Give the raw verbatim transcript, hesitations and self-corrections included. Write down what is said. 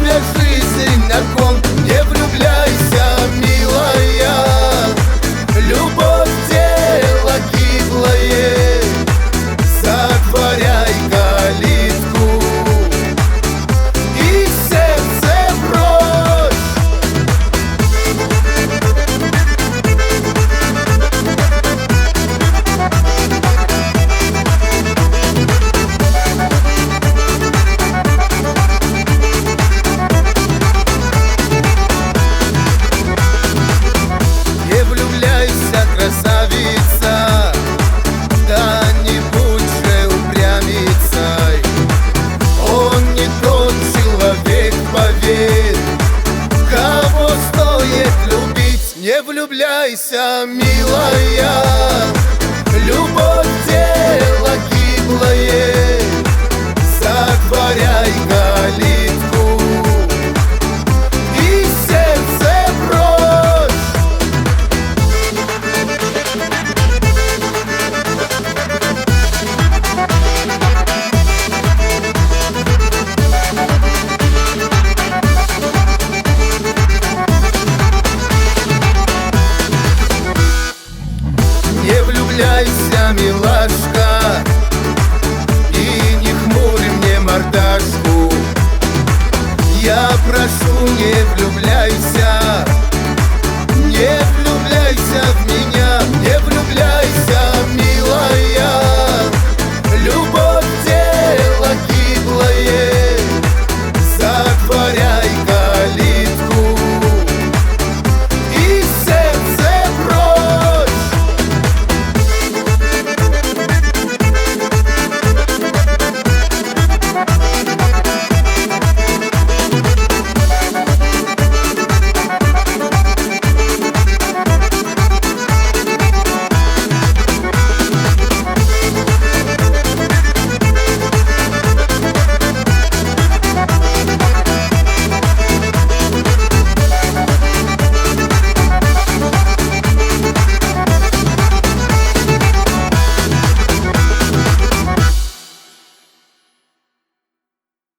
время жизнь на кон. Не влюбляйся, милая, любовь дело гиблое. Затворяй калитку и сердце брось. Не влюбляйся, красавица, да не будь же упрямицей. Он не тот человек, поверь, кого стоит любить. Не влюбляйся, милая, любовь дело гиблое. Затворяй калитку и сердце брось. Не влюбляйся, милашка, и не хмурь мне мордашку. Я прошу, не влюбляйся, не влюбляйся в меня.